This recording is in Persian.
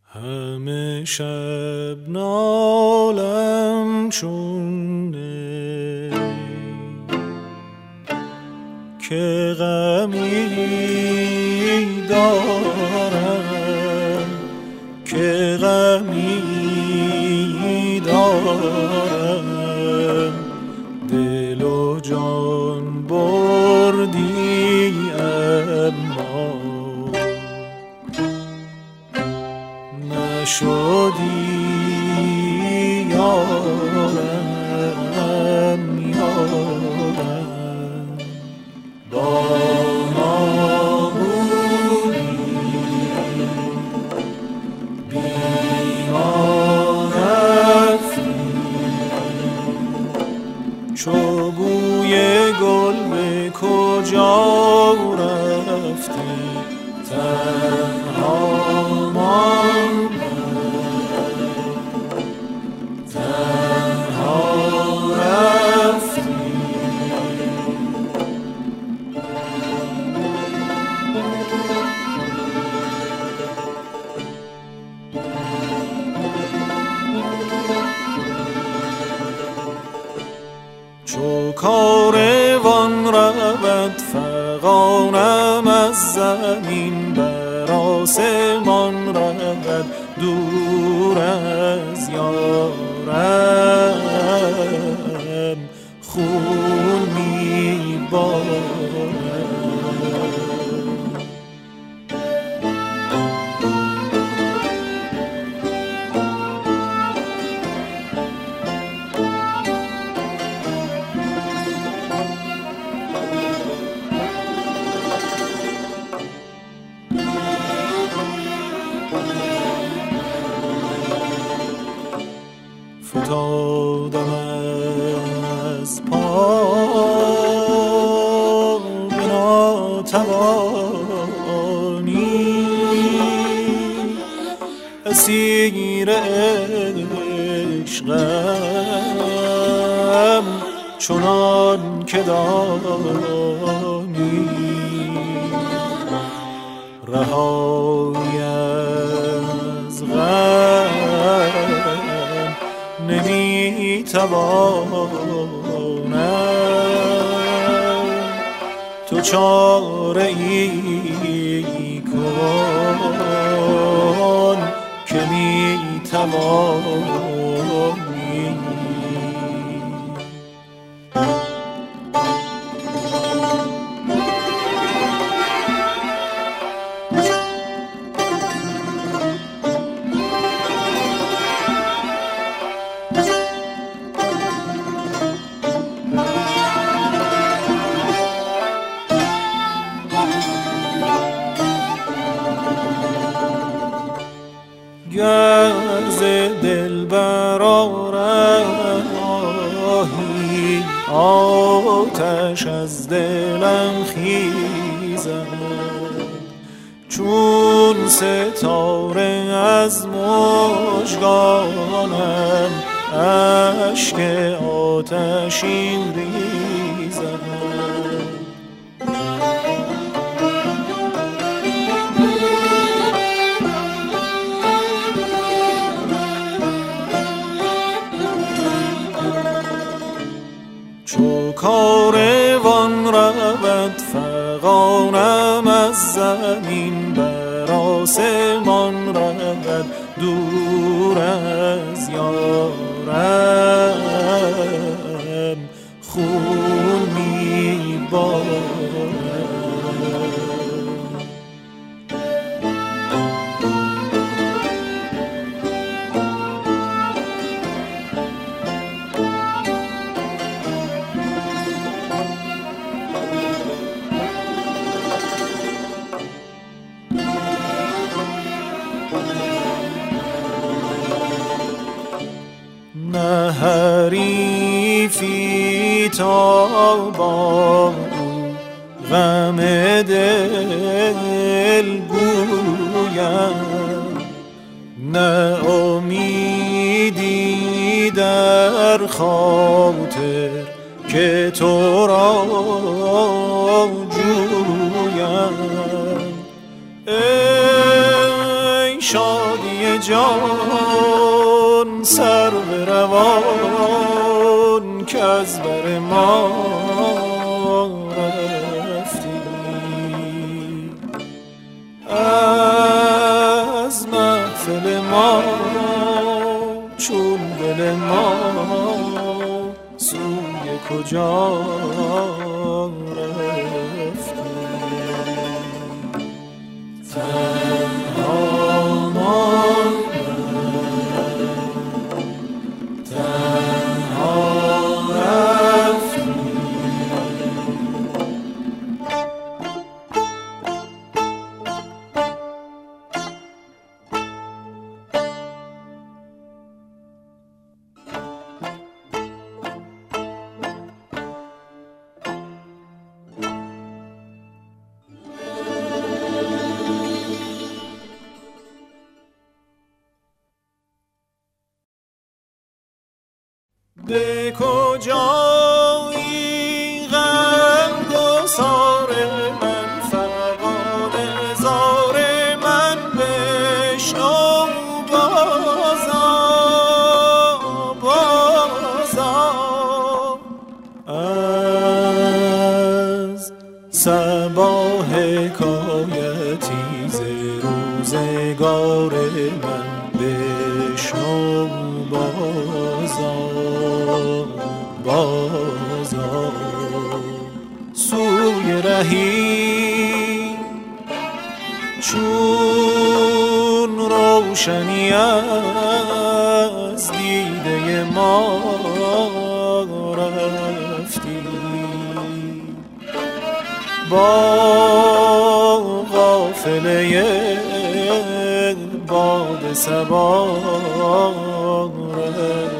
همه شب نالم چون نی که غمی دارم، که غمی دارم، دل و جان بردی اما نشدی یارم، یارم با ما بودی بی ما رفتی، چو بوی گل به کجا رفتی، تنها ماندم، تنها رفتی. چو کاروان رود فغانم از زمین، بر آسمان رود دور از یارم، خون می‌بارم. فتادم از پا به ناتوانی، اسیر عشقم چنان که دانی، رهایی از غم نمیتوانم، تو چاره ای کن که میتوانی. گر ز دل برآرمی آتش از دلم خیزد، چون ستاره از مژگانم اشک آتشین ریزد. چو کاروان رود فغانم از زمین، بر آسمان رود دور از یارم، خون می‌بارم. نه حریفی تابان غم دل گویم، نه امیدی در خاطر که تو را جویم. ای شادی جان سر به روان که از بر ما رفتی، از محفل ما چون دل ما سوی کجا رفتی. به کجایی غمگسار من، فغان زار من بشنو بازا بازا. از صبا حکایتی ز روزگار من بشنو بازا بازا. سوی رهی چون روشنی از دیده ما رفتی، با قافله باد صبا رفتی.